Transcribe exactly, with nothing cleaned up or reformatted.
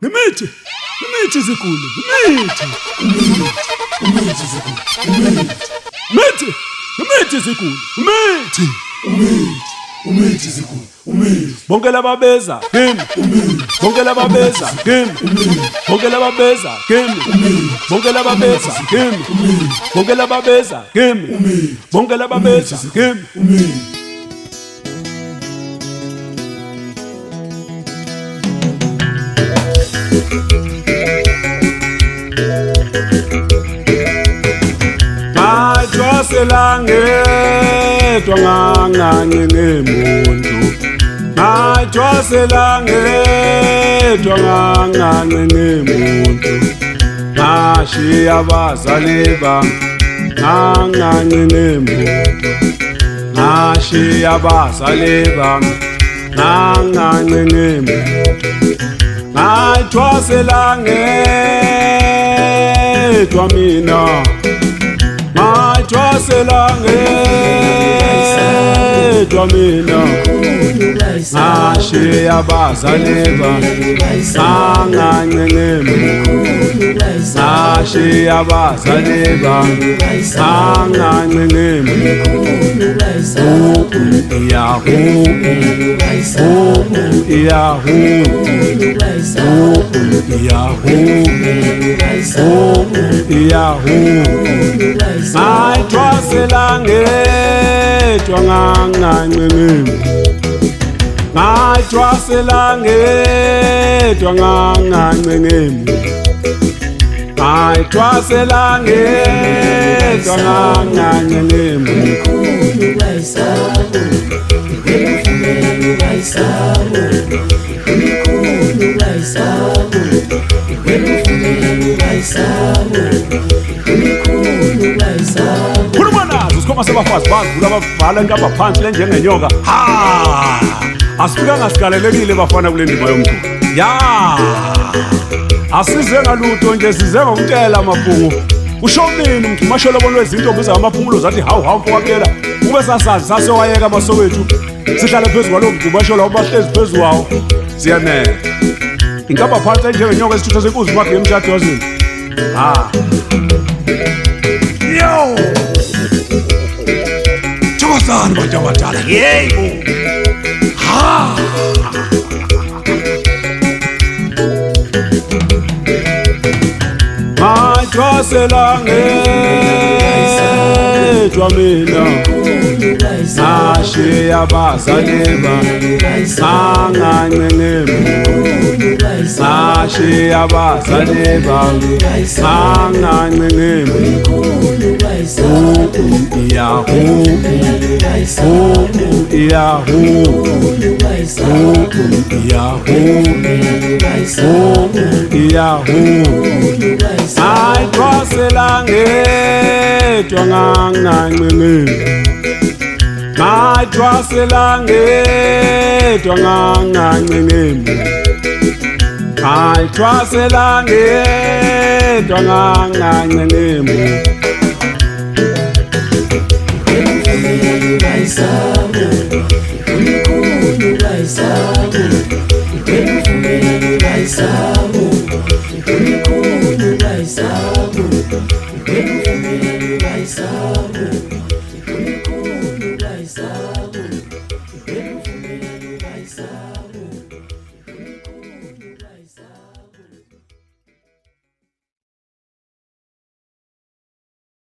Nemithi, nemithi ziguli, nemithi. Umithi ziguli, umithi. Mithi, nemithi ziguli, mithi. Umithi, umithi ziguli, umithi. Bonke lababeza, kimi. Bonke lababeza, kimi. Bonke lababeza, kimi. Bonke lababeza, kimi. Bonke lababeza, kimi. Bonke lababeza, kimi. Ngajwaselangedwa nganganye ngemuntu Ngajwaselangedwa nganganye ngemuntu Ngashiya abazali bami nganganye ngemuntu Ngashiya abazali bami nganganye ngemuntu Ngajwaselangedwa mina Ngajwaselangedwa mina Ngashiya abazali bami nganganye ngemuntu Ngashiya abazali bami nganganye ngemuntu Yahoo, Yahoo, Yahoo, Yahoo. Ngajwaselangedwa nganganye ngemuntu Ngajwaselangedwa nganganye ngemuntu Ngajwaselangedwa nganganye ngemuntu Khulumanazo sikhoma sebafazi bazivula abavala inkamba phansi lenjengenyoka ha asifikanga sigalelekile bafana kule ndima yomculo ya asize ngalutho nje size ngokutshela amabhungu ushomini umthumashelo bonwe izinto biza amaphumulo zathi hawu hawu mfowakela ube sasazi sasewayeka amasowethu sihlale phezulu kwalo mthumashelo abahlezi phezulu wawo siyanela inkamba phansi lenjengenyoka isithutha senkuzi kwakhe emshado wazini ha yo Thokozani bantu abadala yebo ha Ngajwaselangedwa mina Ngashiya abazali bami nganganye ngemuntu Ngashiya abazali bami nganganye ngemuntu Yahoo, Yahoo, Yahoo, Yahoo. Ngajwaselangedwa nganganye ngemuntu Ngajwaselangedwa nganganye ngemuntu Ngajwaselangedwa nganganye ngemuntu